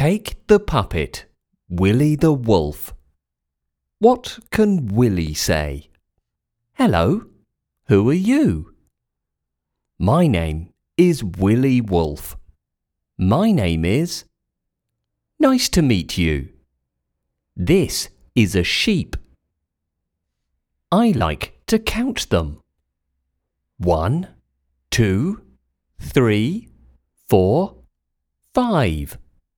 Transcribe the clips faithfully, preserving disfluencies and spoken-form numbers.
Take the puppet, Willie the Wolf. What can Willie say? Hello, who are you? My name is Willie Wolf. My name is... Nice to meet you. This is a sheep. I like to count them. One, two, three, four, five.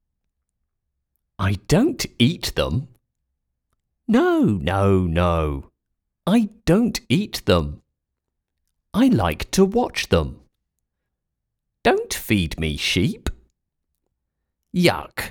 I don't eat them. No, no, no. I don't eat them. I like to watch them. Don't feed me, sheep. Yuck.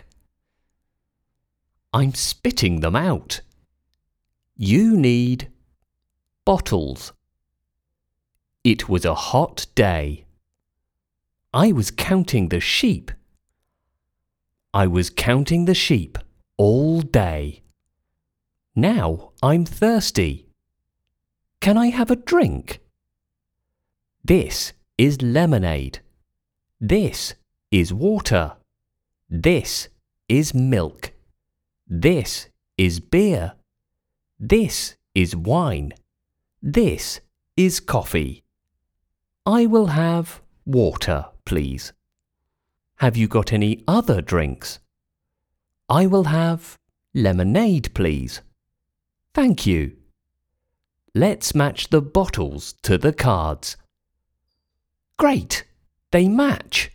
I'm spitting them out. You need bottles. It was a hot day. I was counting the sheep. I was counting the sheep all day. Now I'm thirsty. Can I have a drink? This is lemonade. This is water. This is milk. This is beer. This is wine. This is coffee. I will have water, please. Have you got any other drinks? I will have lemonade, please. Thank you. Let's match the bottles to the cards. Great! They match.